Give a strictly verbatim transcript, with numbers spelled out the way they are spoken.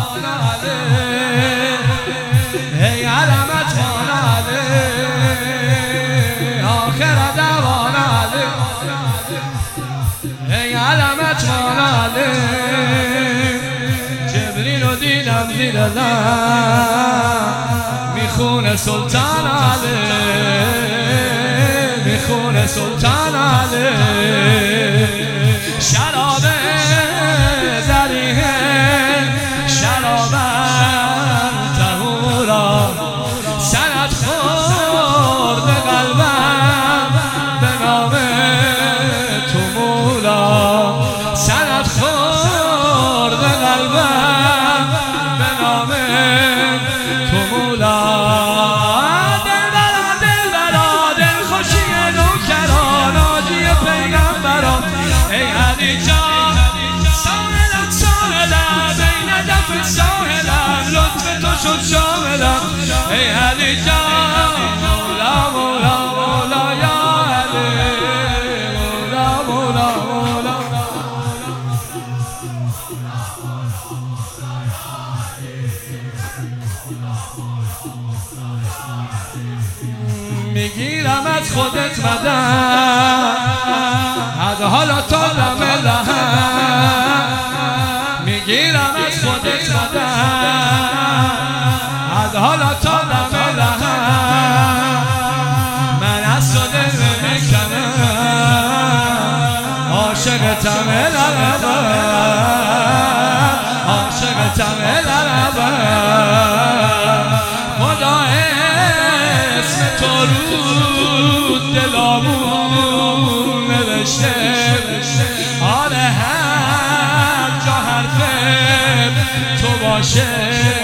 علی ای علمت وان علی آخر دوان علی ای علمت وان علی جبریل رو دیدم زیر لب میخونه سلطان علی میخونه سلطان علی شراب زریه شراب تهورا سند خورد قلبم به نام تو مولا سند خورد قلبم به نام تو مولا دل برا دل برا دل خوشی نوکران آجی پیغمبران ای علی جان ساهلم ساهلم بین دف ساهلم لطف تو شد شاملم ای علی جان مولا مولا مولا یا علی مولا مولا مولا میگیرم از خودت مدد از حالا تا دم لحد میگیرم از خودت مدد از حالا تا دم لحد من از تو دل میکنم عاشقتم الابد عاشقتم الابد خدا اسم تو رو دلامون نوشته آره هر جا حرف تو باشه